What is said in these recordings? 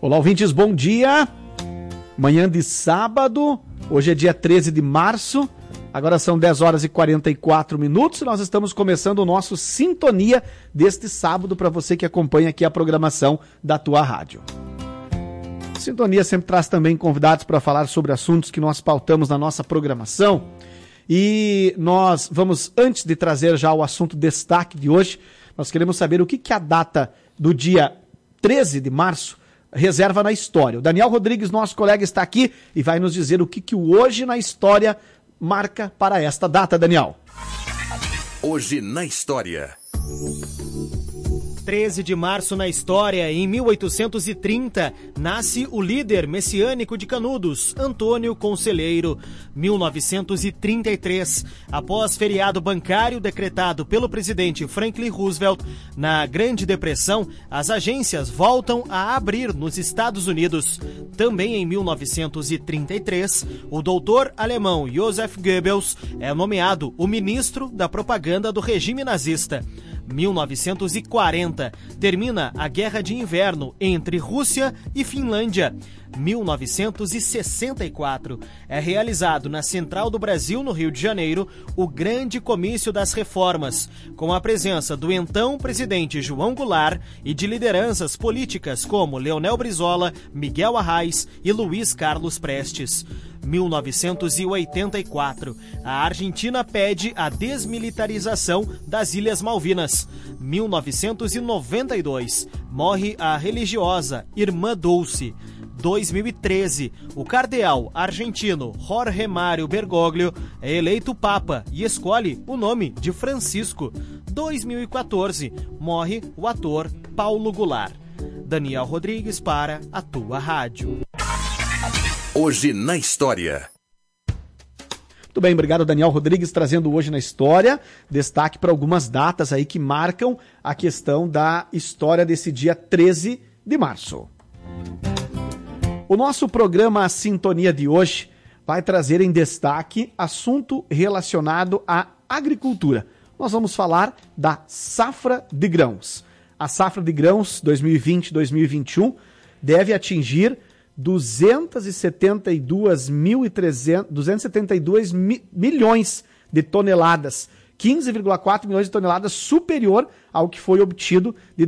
Olá, ouvintes, bom dia. Manhã de sábado, hoje é dia 13 de março, agora são 10 horas e 44 minutos e nós estamos começando o nosso Sintonia deste sábado para você que acompanha aqui a programação da tua rádio. Sintonia sempre traz também convidados para falar sobre assuntos que nós pautamos na nossa programação e nós vamos, antes de trazer já o assunto destaque de hoje, nós queremos saber o que a data do dia 13 de março reserva na história. O Daniel Rodrigues, nosso colega, está aqui e vai nos dizer o que o Hoje na História marca para esta data, Daniel. Hoje na História. 13 de março na história, em 1830, nasce o líder messiânico de Canudos, Antônio Conselheiro. 1933, após feriado bancário decretado pelo presidente Franklin Roosevelt, na Grande Depressão, as agências voltam a abrir nos Estados Unidos. Também em 1933, o doutor alemão Joseph Goebbels é nomeado o ministro da propaganda do regime nazista. 1940, termina a Guerra de Inverno entre Rússia e Finlândia. 1964, é realizado na Central do Brasil, no Rio de Janeiro, o Grande Comício das Reformas, com a presença do então presidente João Goulart e de lideranças políticas como Leonel Brizola, Miguel Arraes e Luiz Carlos Prestes. 1984, a Argentina pede a desmilitarização das Ilhas Malvinas. 1992, morre a religiosa Irmã Dulce. 2013, o cardeal argentino Jorge Mário Bergoglio é eleito papa e escolhe o nome de Francisco. 2014, morre o ator Paulo Goulart. Daniel Rodrigues para a tua rádio. Hoje na História. Muito bem, obrigado Daniel Rodrigues, trazendo Hoje na História, destaque para algumas datas aí que marcam a questão da história desse dia 13 de março. O nosso programa Sintonia de hoje vai trazer em destaque assunto relacionado à agricultura. Nós vamos falar da safra de grãos. A safra de grãos 2020-2021 deve atingir 272 milhões de toneladas, 15,4 milhões de toneladas superior ao que foi obtido de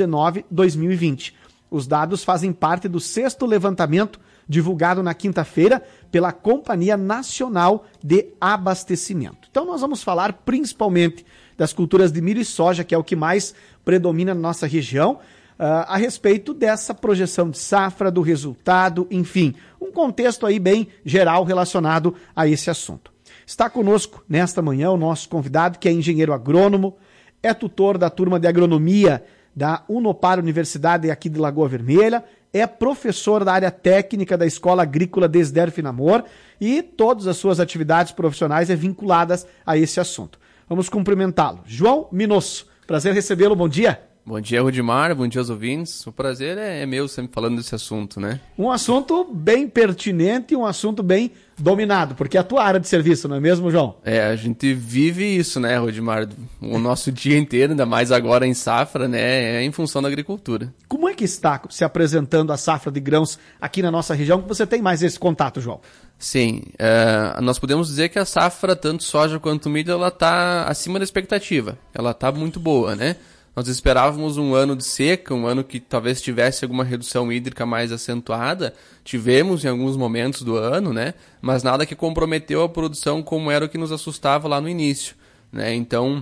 2019-2020. Os dados fazem parte do 6º levantamento divulgado na quinta-feira pela Companhia Nacional de Abastecimento. Então nós vamos falar principalmente das culturas de milho e soja, que é o que mais predomina na nossa região, a respeito dessa projeção de safra, do resultado, enfim, um contexto aí bem geral relacionado a esse assunto. Está conosco nesta manhã o nosso convidado, que é engenheiro agrônomo, é tutor da turma de agronomia da Unopar Universidade aqui de Lagoa Vermelha, é professor da área técnica da Escola Agrícola Desder Finamor e todas as suas atividades profissionais vinculadas a esse assunto. Vamos cumprimentá-lo. João Minosso, prazer recebê-lo, bom dia. Bom dia, Rudimar, bom dia aos ouvintes. O prazer é meu sempre falando desse assunto, né? Um assunto bem pertinente e um assunto bem dominado, porque é a tua área de serviço, não é mesmo, João? A gente vive isso, né, Rudimar? O nosso dia inteiro, ainda mais agora em safra, né, é em função da agricultura. Como é que está se apresentando a safra de grãos aqui na nossa região, que você tem mais esse contato, João? Sim, nós podemos dizer que a safra, tanto soja quanto milho, ela está acima da expectativa. Ela está muito boa, né? Nós esperávamos um ano de seca, um ano que talvez tivesse alguma redução hídrica mais acentuada. Tivemos em alguns momentos do ano, né? Mas nada que comprometeu a produção como era o que nos assustava lá no início, né? Então,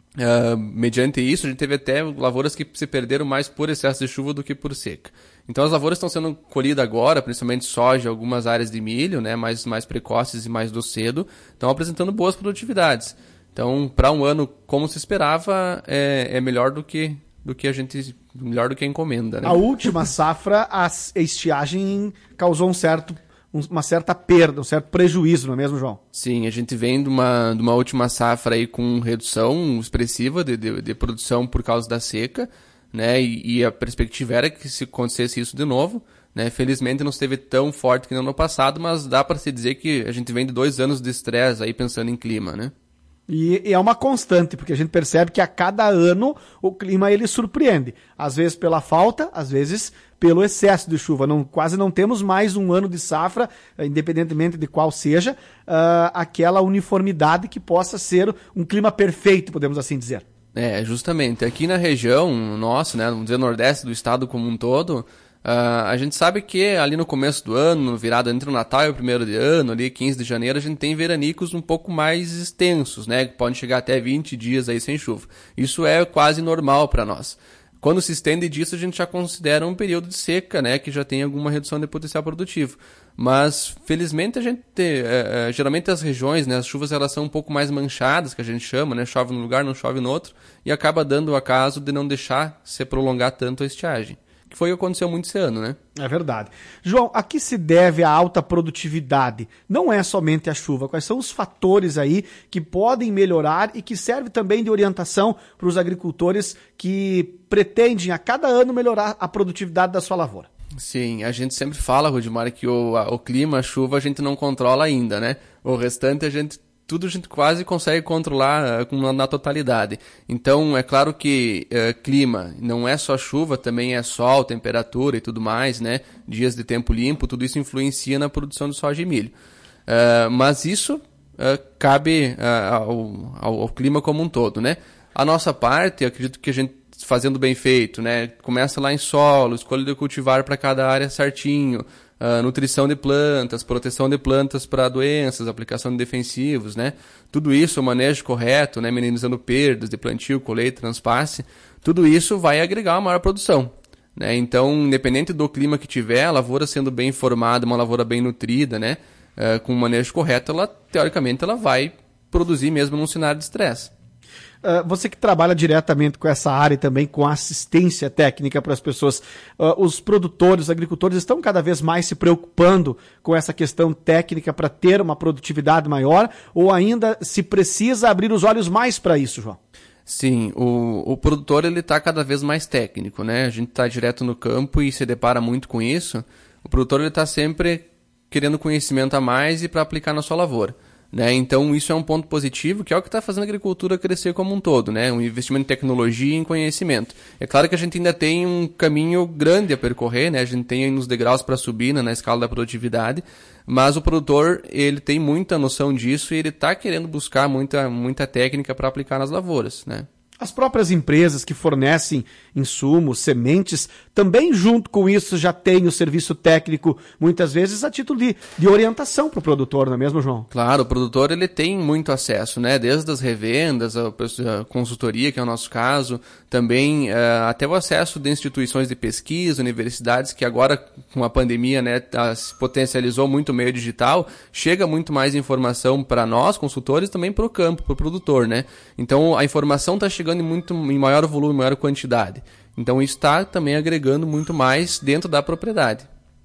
mediante isso, a gente teve até lavouras que se perderam mais por excesso de chuva do que por seca. Então as lavouras estão sendo colhidas agora, principalmente soja, algumas áreas de milho, né? mais precoces e mais do cedo, estão apresentando boas produtividades. Então, para um ano como se esperava, é melhor do que melhor do que a encomenda, né? A última safra, a estiagem causou uma certa perda, um certo prejuízo, não é mesmo, João? Sim, a gente vem de uma última safra aí com redução expressiva de produção por causa da seca, né? E a perspectiva era que se acontecesse isso de novo, né? Felizmente não esteve tão forte que no ano passado, mas dá para se dizer que a gente vem de 2 anos de estresse aí pensando em clima, né? E é uma constante, porque a gente percebe que a cada ano o clima ele surpreende. Às vezes pela falta, às vezes pelo excesso de chuva. Quase não temos mais um ano de safra, independentemente de qual seja, aquela uniformidade que possa ser um clima perfeito, podemos assim dizer. Justamente. Aqui na região nossa, né, vamos dizer, nordeste do estado como um todo, a gente sabe que ali no começo do ano, virado entre o Natal e o 1º de ano, ali 15 de janeiro, a gente tem veranicos um pouco mais extensos, né? Que podem chegar até 20 dias aí sem chuva. Isso é quase normal para nós. Quando se estende disso, a gente já considera um período de seca, né? Que já tem alguma redução de potencial produtivo. Mas, felizmente, a gente geralmente as regiões, né? As chuvas elas são um pouco mais manchadas, que a gente chama, né? Chove num lugar, não chove no outro. E acaba dando o acaso de não deixar se prolongar tanto a estiagem. Que foi o que aconteceu muito esse ano, né? É verdade. João, a que se deve a alta produtividade? Não é somente a chuva. Quais são os fatores aí que podem melhorar e que serve também de orientação para os agricultores que pretendem a cada ano melhorar a produtividade da sua lavoura? Sim, a gente sempre fala, Rudimar, que o clima, a chuva, a gente não controla ainda, né? O restante tudo a gente quase consegue controlar na totalidade. Então, é claro que clima não é só chuva, também é sol, temperatura e tudo mais, né? Dias de tempo limpo, tudo isso influencia na produção de soja e milho. Mas isso cabe ao clima como um todo, né? A nossa parte, eu acredito que a gente fazendo bem feito, né? Começa lá em solo, escolha de cultivar para cada área certinho, nutrição de plantas, proteção de plantas para doenças, aplicação de defensivos, né? Tudo isso, o manejo correto, né? Minimizando perdas de plantio, colheita, transpasse, tudo isso vai agregar uma maior produção, né? Então, independente do clima que tiver, a lavoura sendo bem formada, uma lavoura bem nutrida, né? Com o manejo correto, teoricamente, ela vai produzir mesmo num cenário de estresse. Você que trabalha diretamente com essa área e também com assistência técnica para as pessoas, os produtores, os agricultores estão cada vez mais se preocupando com essa questão técnica para ter uma produtividade maior ou ainda se precisa abrir os olhos mais para isso, João? Sim, o produtor ele está cada vez mais técnico, né? A gente está direto no campo e se depara muito com isso. O produtor ele está sempre querendo conhecimento a mais e para aplicar na sua lavoura. Né? Então isso é um ponto positivo, que é o que está fazendo a agricultura crescer como um todo, né? Um investimento em tecnologia e em conhecimento. É claro que a gente ainda tem um caminho grande a percorrer, né? A gente tem uns degraus para subir na escala da produtividade, mas o produtor ele tem muita noção disso e ele está querendo buscar muita técnica para aplicar nas lavouras, né? As próprias empresas que fornecem insumos, sementes, também junto com isso já tem o serviço técnico, muitas vezes a título de orientação para o produtor, não é mesmo, João? Claro, o produtor ele tem muito acesso, né? Desde as revendas, a consultoria, que é o nosso caso, também até o acesso de instituições de pesquisa, universidades, que agora com a pandemia, né, se potencializou muito o meio digital, chega muito mais informação para nós, consultores, também para o campo, para o produtor, né? Então a informação está chegando em maior volume, maior quantidade. Então isso está também agregando muito mais dentro da propriedade.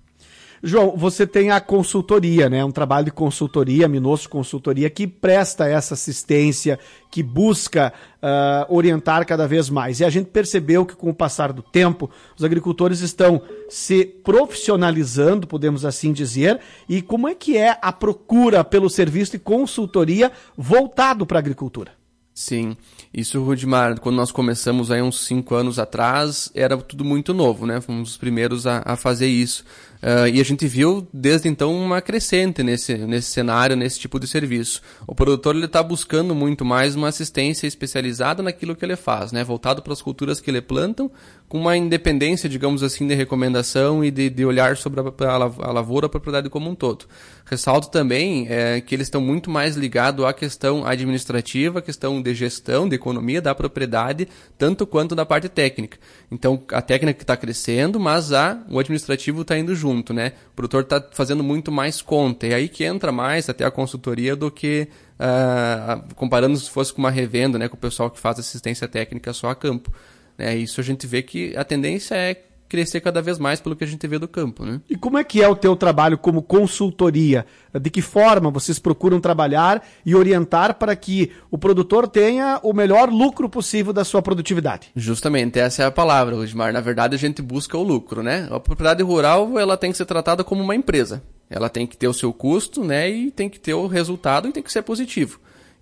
João, você tem a consultoria, né? Um trabalho de consultoria, Minosso Consultoria, que presta essa assistência, que busca orientar cada vez mais. E a gente percebeu que com o passar do tempo, os agricultores estão se profissionalizando, podemos assim dizer, e como é que é a procura pelo serviço de consultoria voltado para a agricultura? Sim, isso, Rudimar, quando nós começamos aí uns 5 anos atrás, era tudo muito novo, né? Fomos os primeiros a fazer isso. E a gente viu, desde então, uma crescente nesse cenário, nesse tipo de serviço. O produtor está buscando muito mais uma assistência especializada naquilo que ele faz, né? Voltado para as culturas que ele plantam, com uma independência, digamos assim, de recomendação e de olhar sobre a lavoura, a propriedade como um todo. Ressalto também que eles estão muito mais ligados à questão administrativa, à questão de gestão, de economia da propriedade, tanto quanto da parte técnica. Então, a técnica está crescendo, mas o administrativo está indo junto, né? O produtor está fazendo muito mais conta. E aí que entra mais até a consultoria do que comparando se fosse com uma revenda, né? Com o pessoal que faz assistência técnica só a campo. Isso a gente vê que a tendência é crescer cada vez mais pelo que a gente vê do campo, né? E como é que é o teu trabalho como consultoria? De que forma vocês procuram trabalhar e orientar para que o produtor tenha o melhor lucro possível da sua produtividade? Justamente, essa é a palavra, Rudimar. Na verdade, a gente busca o lucro, né? A propriedade rural, ela tem que ser tratada como uma empresa. Ela tem que ter o seu custo, né? E tem que ter o resultado e tem que ser positivo.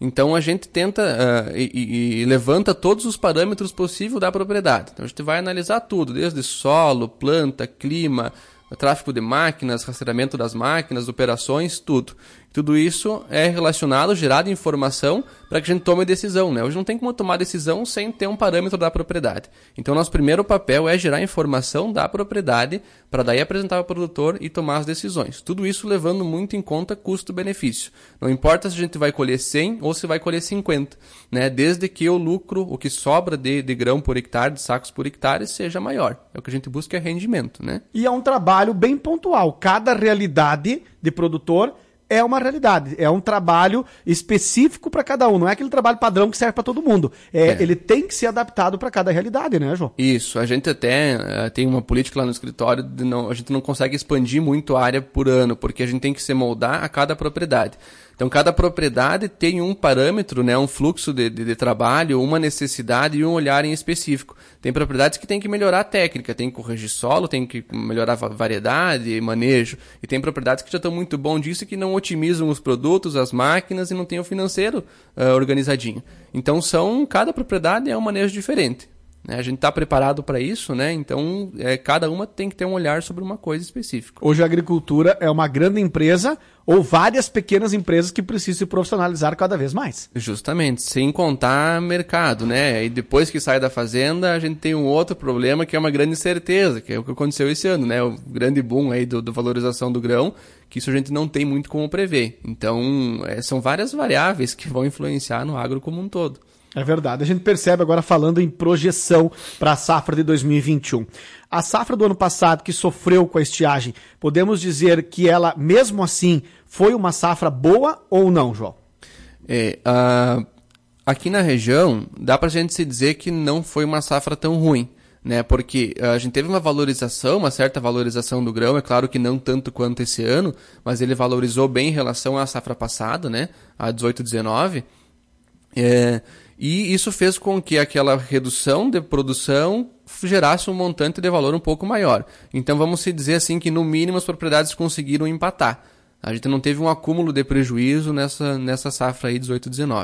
Então a gente tenta e levanta todos os parâmetros possíveis da propriedade. Então a gente vai analisar tudo, desde solo, planta, clima, tráfego de máquinas, rastreamento das máquinas, operações, tudo. Tudo isso é relacionado, gerado informação para que a gente tome decisão, né? Hoje não tem como tomar decisão sem ter um parâmetro da propriedade. Então, nosso primeiro papel é gerar informação da propriedade para daí apresentar ao produtor e tomar as decisões. Tudo isso levando muito em conta custo-benefício. Não importa se a gente vai colher 100 ou se vai colher 50, né? Desde que o lucro, o que sobra de grão por hectare, de sacos por hectare, seja maior. É o que a gente busca, é rendimento, né? E é um trabalho bem pontual. Cada realidade de produtor é uma realidade, é um trabalho específico para cada um, não é aquele trabalho padrão que serve para todo mundo. Ele tem que ser adaptado para cada realidade, né, João? Isso, a gente até tem uma política lá no escritório, a gente não consegue expandir muito a área por ano, porque a gente tem que se moldar a cada propriedade. Então, cada propriedade tem um parâmetro, né, um fluxo de trabalho, uma necessidade e um olhar em específico. Tem propriedades que tem que melhorar a técnica, tem que corrigir solo, tem que melhorar a variedade, manejo. E tem propriedades que já estão muito bom disso e que não otimizam os produtos, as máquinas e não tem o financeiro organizadinho. Então, cada propriedade é um manejo diferente. A gente está preparado para isso, né? Então cada uma tem que ter um olhar sobre uma coisa específica. Hoje a agricultura é uma grande empresa ou várias pequenas empresas que precisam se profissionalizar cada vez mais. Justamente, sem contar mercado, né? E depois que sai da fazenda, a gente tem um outro problema que é uma grande incerteza, que é o que aconteceu esse ano, né? O grande boom aí do valorização do grão, que isso a gente não tem muito como prever. Então, são várias variáveis que vão influenciar no agro como um todo. É verdade. A gente percebe agora falando em projeção para a safra de 2021. A safra do ano passado, que sofreu com a estiagem, podemos dizer que ela, mesmo assim, foi uma safra boa ou não, João? Aqui na região, dá para a gente se dizer que não foi uma safra tão ruim, né? Porque a gente teve uma certa valorização do grão, é claro que não tanto quanto esse ano, mas ele valorizou bem em relação à safra passada, né? A 18-19. E isso fez com que aquela redução de produção gerasse um montante de valor um pouco maior. Então vamos se dizer assim que no mínimo as propriedades conseguiram empatar. A gente não teve um acúmulo de prejuízo nessa safra aí 18-19.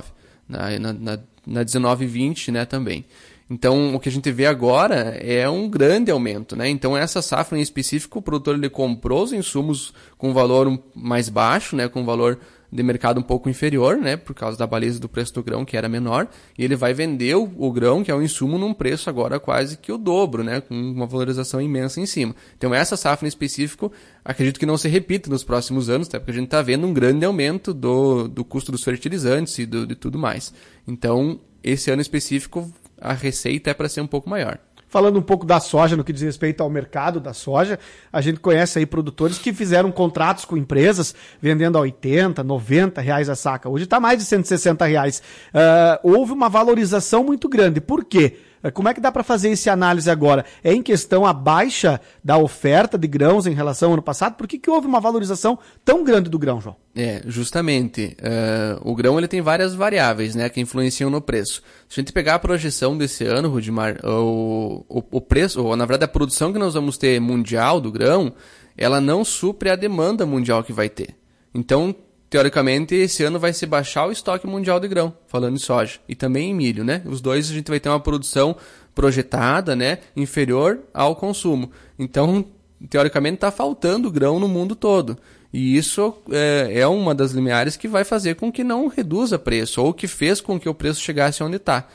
Na 19-20, né, também. Então o que a gente vê agora é um grande aumento, né? Então essa safra em específico, o produtor ele comprou os insumos com valor mais baixo, né, com valor de mercado um pouco inferior, né, por causa da baliza do preço do grão, que era menor, e ele vai vender o grão, que é o insumo, num preço agora quase que o dobro, né, com uma valorização imensa em cima. Então essa safra em específico, acredito que não se repita nos próximos anos, até porque a gente está vendo um grande aumento do custo dos fertilizantes e de tudo mais. Então, esse ano específico, a receita é para ser um pouco maior. Falando um pouco da soja, no que diz respeito ao mercado da soja, a gente conhece aí produtores que fizeram contratos com empresas vendendo a 80, 90 reais a saca. Hoje está mais de 160 reais. Houve uma valorização muito grande. Por quê? Como é que dá para fazer essa análise agora? É em questão a baixa da oferta de grãos em relação ao ano passado? Por que houve uma valorização tão grande do grão, João? Justamente. O grão ele tem várias variáveis, né, que influenciam no preço. Se a gente pegar a projeção desse ano, Rudimar, o preço, ou na verdade a produção que nós vamos ter mundial do grão, ela não supre a demanda mundial que vai ter. Então, teoricamente, esse ano vai se baixar o estoque mundial de grão, falando em soja, e também em milho, né? Os dois a gente vai ter uma produção projetada, né, inferior ao consumo. Então, teoricamente, está faltando grão no mundo todo. E isso é uma das limiares que vai fazer com que não reduza preço, ou que fez com que o preço chegasse onde está.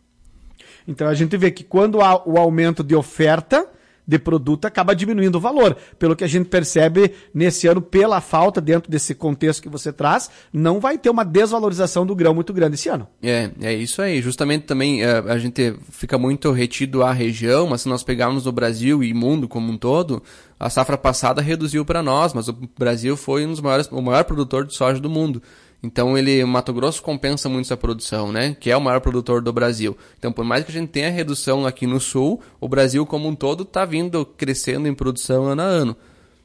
Então, a gente vê que quando há o aumento de oferta de produto, acaba diminuindo o valor. Pelo que a gente percebe nesse ano, pela falta, dentro desse contexto que você traz, não vai ter uma desvalorização do grão muito grande esse ano. É isso aí. Justamente também a gente fica muito retido à região, mas se nós pegarmos o Brasil e o mundo como um todo, a safra passada reduziu para nós, mas o Brasil foi o maior produtor de soja do mundo. Então, o Mato Grosso compensa muito essa produção, né? Que é o maior produtor do Brasil. Então, por mais que a gente tenha redução aqui no sul, o Brasil como um todo está vindo crescendo em produção ano a ano.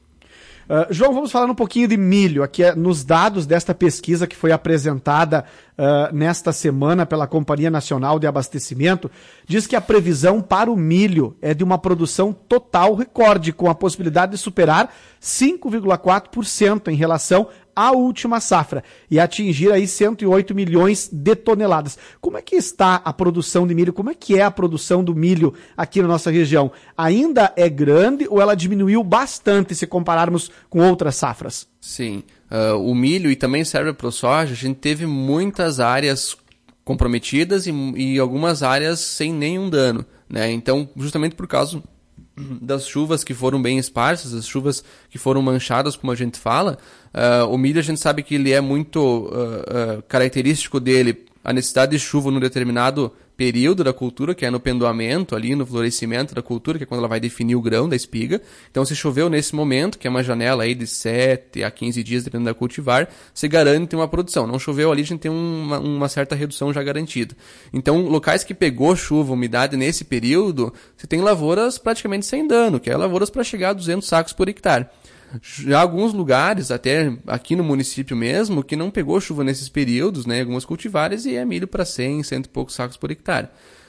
João, vamos falar um pouquinho de milho. Aqui nos dados desta pesquisa que foi apresentada nesta semana pela Companhia Nacional de Abastecimento, diz que a previsão para o milho é de uma produção total recorde, com a possibilidade de superar 5,4% em relação a última safra e atingir aí 108 milhões de toneladas. Como é que está a produção de milho? Como é que é a produção do milho aqui na nossa região? Ainda é grande ou ela diminuiu bastante se compararmos com outras safras? Sim, o milho e também serve para o soja, a gente teve muitas áreas comprometidas e algumas áreas sem nenhum dano, né? Então, justamente por causa das chuvas que foram bem esparsas, as chuvas que foram manchadas, como a gente fala, o milho a gente sabe que ele é muito característico dele, a necessidade de chuva num determinado período da cultura, que é no pendoamento, ali no florescimento da cultura, que é quando ela vai definir o grão da espiga. Então, se choveu nesse momento, que é uma janela aí de 7 a 15 dias, dependendo da cultivar, se garante uma produção. Não choveu ali, a gente tem uma certa redução já garantida. Então, locais que pegou chuva, umidade nesse período, você tem lavouras praticamente sem dano, que é lavouras para chegar a 200 sacos por hectare. Já alguns lugares, até aqui no município mesmo, que não pegou chuva nesses períodos, né, algumas cultivares, e é milho para 100 e poucos sacos por hectare.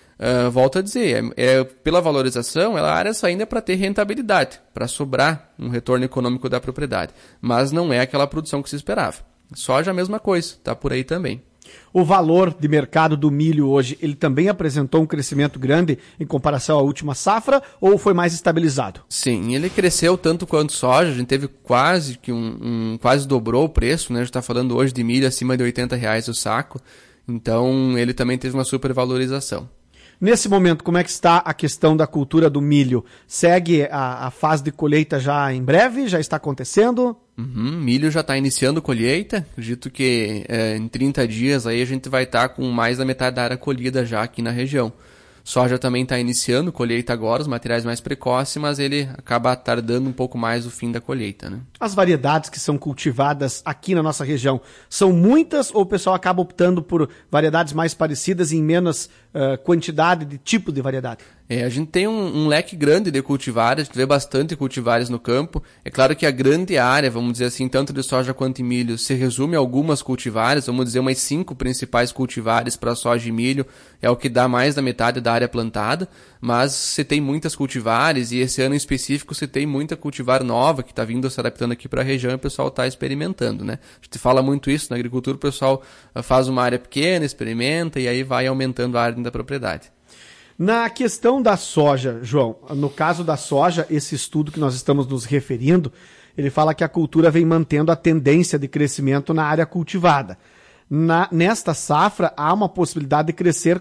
Volto a dizer, pela valorização, a área só ainda é para ter rentabilidade, para sobrar um retorno econômico da propriedade, mas não é aquela produção que se esperava. Soja a mesma coisa, está por aí também. O valor de mercado do milho hoje, ele também apresentou um crescimento grande em comparação à última safra ou foi mais estabilizado? Sim, ele cresceu tanto quanto soja, a gente teve quase que quase dobrou o preço, né? A gente está falando hoje de milho acima de R$80 o saco, então ele também teve uma supervalorização. Nesse momento, como é que está a questão da cultura do milho? Segue a fase de colheita já em breve? Já está acontecendo? Milho já está iniciando colheita. Acredito que em 30 dias aí a gente vai estar com mais da metade da área colhida já aqui na região. Soja também está iniciando colheita agora, os materiais mais precoces, mas ele acaba tardando um pouco mais o fim da colheita, né? As variedades que são cultivadas aqui na nossa região são muitas ou o pessoal acaba optando por variedades mais parecidas e em menos quantidade de tipo de variedade? A gente tem um leque grande de cultivares, a gente vê bastante cultivares no campo. É claro que a grande área, vamos dizer assim, tanto de soja quanto de milho, se resume a algumas cultivares, vamos dizer umas 5 principais cultivares para soja e milho, é o que dá mais da metade da área plantada, mas você tem muitas cultivares e esse ano em específico você tem muita cultivar nova que está vindo se adaptando aqui para a região e o pessoal está experimentando, né? A gente fala muito isso na agricultura, o pessoal faz uma área pequena, experimenta e aí vai aumentando a área da propriedade. Na questão da soja, João, no caso da soja, esse estudo que nós estamos nos referindo, ele fala que a cultura vem mantendo a tendência de crescimento na área cultivada. Nesta safra, há uma possibilidade de crescer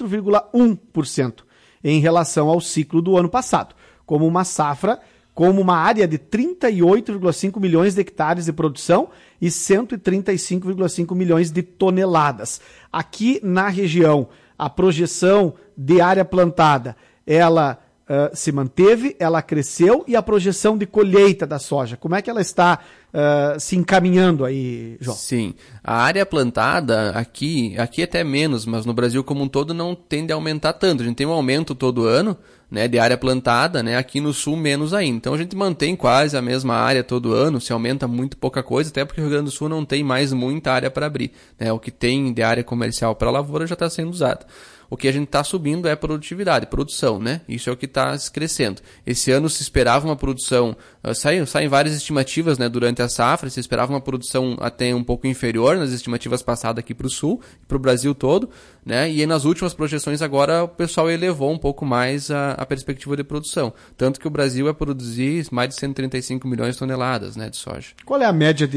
4,1% em relação ao ciclo do ano passado, como uma área de 38,5 milhões de hectares de produção e 135,5 milhões de toneladas. Aqui na região, a projeção de área plantada, ela se manteve, ela cresceu, e a projeção de colheita da soja, como é que ela está se encaminhando aí, João? Sim, a área plantada aqui até menos, mas no Brasil como um todo não tende a aumentar tanto. A gente tem um aumento todo ano, né, de área plantada, né, aqui no sul menos ainda. Então a gente mantém quase a mesma área todo ano, se aumenta muito pouca coisa, até porque o Rio Grande do Sul não tem mais muita área para abrir, né, o que tem de área comercial para lavoura já está sendo usado. O que a gente está subindo é produtividade, produção, né? Isso é o que está crescendo. Esse ano se esperava uma produção, saem várias estimativas, né, durante a safra, se esperava uma produção até um pouco inferior nas estimativas passadas aqui para o sul, para o Brasil todo, né? E nas últimas projeções agora o pessoal elevou um pouco mais a perspectiva de produção. Tanto que o Brasil vai produzir mais de 135 milhões de toneladas, né, de soja. Qual é a média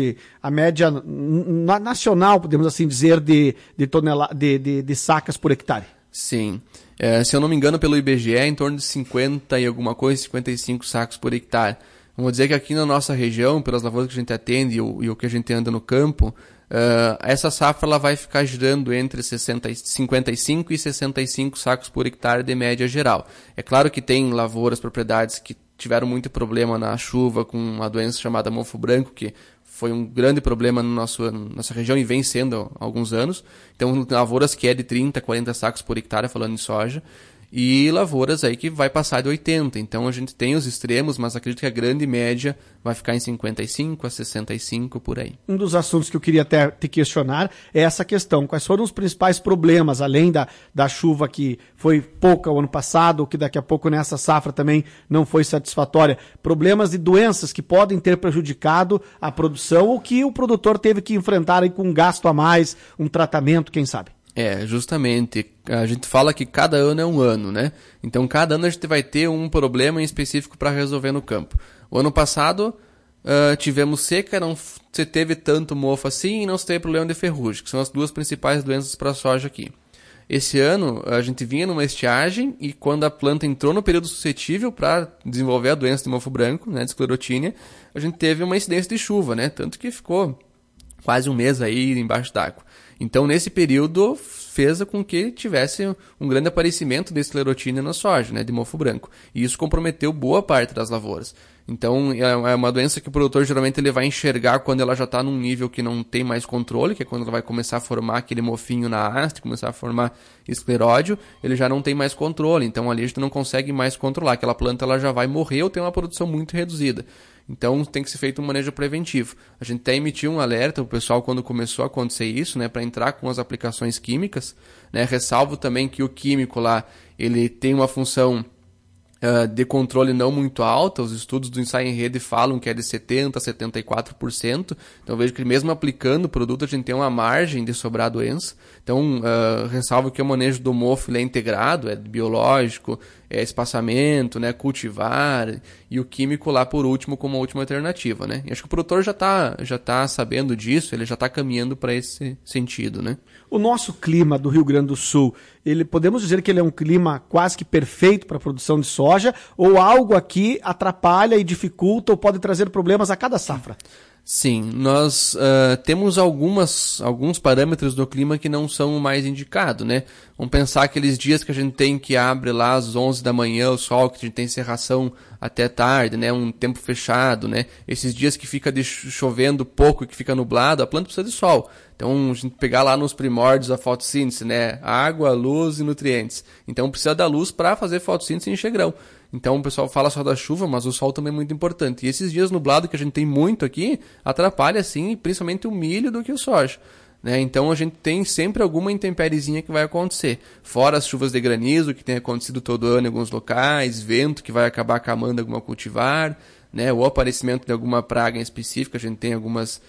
nacional, podemos assim dizer, de sacas por hectare? Sim. Se eu não me engano, pelo IBGE, é em torno de 50 e alguma coisa, 55 sacos por hectare. Vamos dizer que aqui na nossa região, pelas lavouras que a gente atende e o que a gente anda no campo, essa safra ela vai ficar girando entre 55 e 65 sacos por hectare de média geral. É claro que tem lavouras, propriedades que tiveram muito problema na chuva com uma doença chamada mofo branco, que foi um grande problema na nossa região e vem sendo há alguns anos. Então, lavouras que é de 30, 40 sacos por hectare, falando em soja. e lavouras aí que vai passar de 80. Então a gente tem os extremos, mas acredito que a grande média vai ficar em 55 a 65 por aí. Um dos assuntos que eu queria até te questionar é essa questão. Quais foram os principais problemas, além da chuva que foi pouca o ano passado, ou que daqui a pouco nessa safra também não foi satisfatória? Problemas de doenças que podem ter prejudicado a produção ou que o produtor teve que enfrentar aí com um gasto a mais, um tratamento, quem sabe? Justamente. A gente fala que cada ano é um ano, né? Então, cada ano a gente vai ter um problema em específico para resolver no campo. O ano passado, tivemos seca, não se teve tanto mofo assim e não se teve problema de ferrugem, que são as duas principais doenças para a soja aqui. Esse ano, a gente vinha numa estiagem e quando a planta entrou no período suscetível para desenvolver a doença de mofo branco, né, de esclerotínia, a gente teve uma incidência de chuva, né? Tanto que ficou quase um mês aí embaixo d'água. Então, nesse período, fez com que tivesse um grande aparecimento de esclerotínia na soja, né, de mofo branco. E isso comprometeu boa parte das lavouras. Então, é uma doença que o produtor geralmente ele vai enxergar quando ela já está num nível que não tem mais controle, que é quando ela vai começar a formar aquele mofinho na haste, começar a formar escleródio, ele já não tem mais controle. Então, ali a gente não consegue mais controlar. Aquela planta ela já vai morrer ou ter uma produção muito reduzida. Então, tem que ser feito um manejo preventivo. A gente até emitiu um alerta, o pessoal, quando começou a acontecer isso, né, para entrar com as aplicações químicas, né, ressalvo também que o químico lá, ele tem uma função de controle não muito alta, os estudos do ensaio em rede falam que é de 70% a 74%, então vejo que mesmo aplicando o produto a gente tem uma margem de sobrar a doença. Então, ressalvo que o manejo do mofo ele é integrado, é biológico, é espaçamento, né, cultivar, e o químico lá por último como a última alternativa, né. E acho que o produtor já tá sabendo disso, ele já está caminhando para esse sentido, né. O nosso clima do Rio Grande do Sul, podemos dizer que ele é um clima quase que perfeito para a produção de soja, ou algo aqui atrapalha e dificulta ou pode trazer problemas a cada safra? Sim, nós temos alguns parâmetros do clima que não são o mais indicado, né? Vamos pensar aqueles dias que a gente tem que abre lá às 11 da manhã o sol, que a gente tem cerração até tarde, né? Um tempo fechado, né? Esses dias que fica chovendo pouco e que fica nublado, a planta precisa de sol. Então, a gente pegar lá nos primórdios da fotossíntese, né? Água, luz e nutrientes. Então, precisa da luz para fazer fotossíntese e encher grão. Então, o pessoal fala só da chuva, mas o sol também é muito importante. E esses dias nublados que a gente tem muito aqui, atrapalha, sim, principalmente o milho do que o soja. Né? Então, a gente tem sempre alguma intempériezinha que vai acontecer. Fora as chuvas de granizo, que tem acontecido todo ano em alguns locais, vento que vai acabar acamando alguma cultivar, né? O aparecimento de alguma praga em específico, a gente tem algumas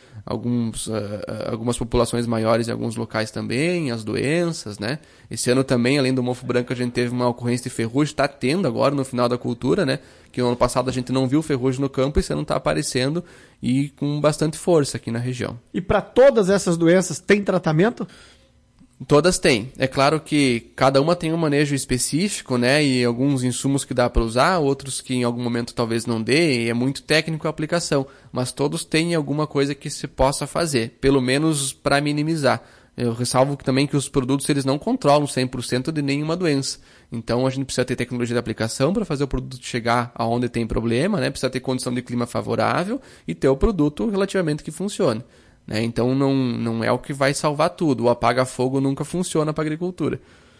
populações maiores em alguns locais também, as doenças, né? Esse ano também, além do mofo branco, a gente teve uma ocorrência de ferrugem, está tendo agora no final da cultura, né? Que no ano passado a gente não viu ferrugem no campo, esse ano está aparecendo e com bastante força aqui na região. E para todas essas doenças tem tratamento? Todas têm. É claro que cada uma tem um manejo específico, né? E alguns insumos que dá para usar, outros que em algum momento talvez não dê, e é muito técnico a aplicação. Mas todos têm alguma coisa que se possa fazer, pelo menos para minimizar. Eu ressalvo também que os produtos eles não controlam 100% de nenhuma doença. Então a gente precisa ter tecnologia de aplicação para fazer o produto chegar aonde tem problema, né? Precisa ter condição de clima favorável e ter o produto relativamente que funcione. Né? Então não é o que vai salvar tudo. O apaga-fogo nunca funciona para a agricultura.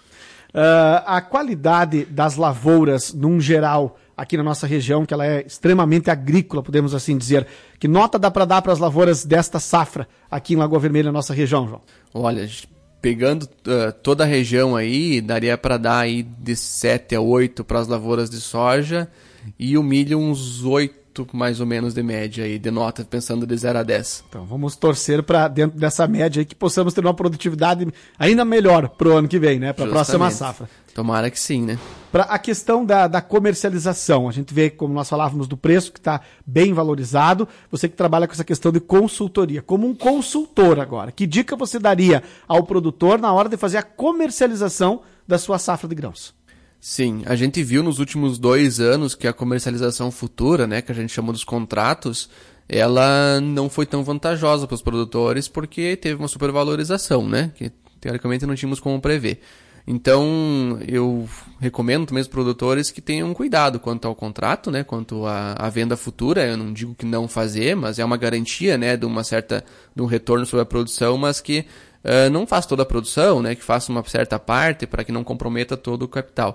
A qualidade das lavouras, num geral, aqui na nossa região, que ela é extremamente agrícola, podemos assim dizer. Que nota dá para dar para as lavouras desta safra aqui em Lagoa Vermelha, na nossa região, João? Olha, pegando toda a região aí, daria para dar aí de 7 a 8 para as lavouras de soja e o milho uns 8 mais ou menos de média aí, de nota, pensando de 0 a 10. Então vamos torcer para dentro dessa média aí que possamos ter uma produtividade ainda melhor para o ano que vem, né? Para a próxima safra. Tomara que sim, né? Para a questão da comercialização, a gente vê, como nós falávamos, do preço que está bem valorizado. Você que trabalha com essa questão de consultoria, como um consultor agora, que dica você daria ao produtor na hora de fazer a comercialização da sua safra de grãos? Sim, a gente viu nos últimos 2 anos que a comercialização futura, né, que a gente chama dos contratos, ela não foi tão vantajosa para os produtores porque teve uma supervalorização, né, que teoricamente não tínhamos como prever. Então, eu recomendo também aos produtores que tenham cuidado quanto ao contrato, né, quanto à venda futura. Eu não digo que não fazer, mas é uma garantia, né, de um retorno sobre a produção, mas que não faça toda a produção, né, que faça uma certa parte para que não comprometa todo o capital.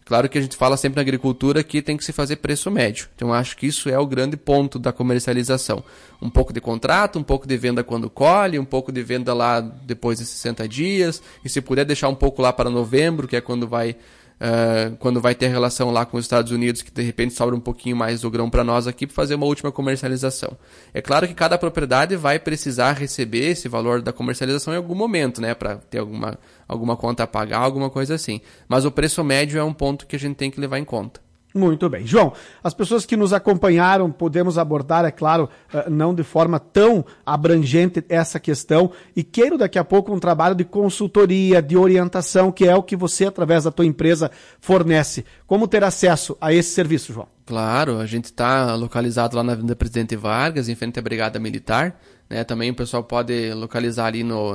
Claro que a gente fala sempre na agricultura que tem que se fazer preço médio. Então, acho que isso é o grande ponto da comercialização. Um pouco de contrato, um pouco de venda quando colhe, um pouco de venda lá depois de 60 dias, e se puder deixar um pouco lá para novembro, que é quando vai ter relação lá com os Estados Unidos, que de repente sobra um pouquinho mais do grão para nós aqui, para fazer uma última comercialização. É claro que cada propriedade vai precisar receber esse valor da comercialização em algum momento, né, para ter alguma conta a pagar, alguma coisa assim. Mas o preço médio é um ponto que a gente tem que levar em conta. Muito bem. João, as pessoas que nos acompanharam, podemos abordar, é claro, não de forma tão abrangente essa questão, e quero daqui a pouco um trabalho de consultoria, de orientação, que é o que você, através da tua empresa, fornece. Como ter acesso a esse serviço, João? Claro, a gente está localizado lá na Avenida Presidente Vargas, em frente à Brigada Militar, né? Também o pessoal pode localizar ali no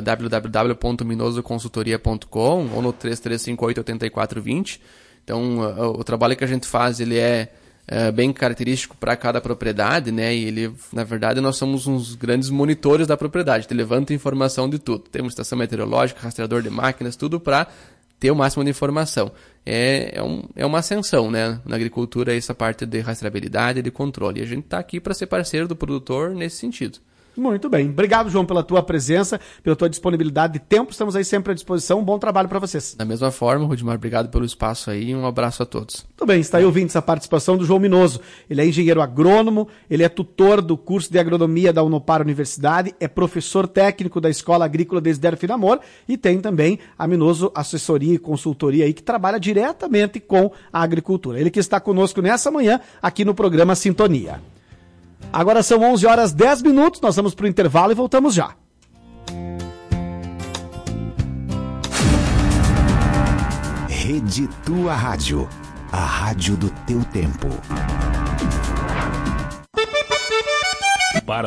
www.minosoconsultoria.com ou no 3358-8420. Então, o trabalho que a gente faz, ele é bem característico para cada propriedade, né? E ele, na verdade, nós somos uns grandes monitores da propriedade. A gente levanta informação de tudo. Temos estação meteorológica, rastreador de máquinas, tudo para ter o máximo de informação. É uma ascensão, né? Na agricultura, essa parte de rastreabilidade e de controle. E a gente está aqui para ser parceiro do produtor nesse sentido. Muito bem. Obrigado, João, pela tua presença, pela tua disponibilidade de tempo. Estamos aí sempre à disposição. Um bom trabalho para vocês. Da mesma forma, Rudimar, obrigado pelo espaço aí e um abraço a todos. Muito bem, está aí ouvindo essa participação do João Minoso. Ele é engenheiro agrônomo, ele é tutor do curso de agronomia da Unopar Universidade, é professor técnico da Escola Agrícola Desidério Finamor e tem também a Minoso Assessoria e Consultoria aí, que trabalha diretamente com a agricultura. Ele que está conosco nessa manhã aqui no programa Sintonia. Agora são 11h10, nós vamos para o intervalo e voltamos já. Rede Tua Rádio, a rádio do teu tempo.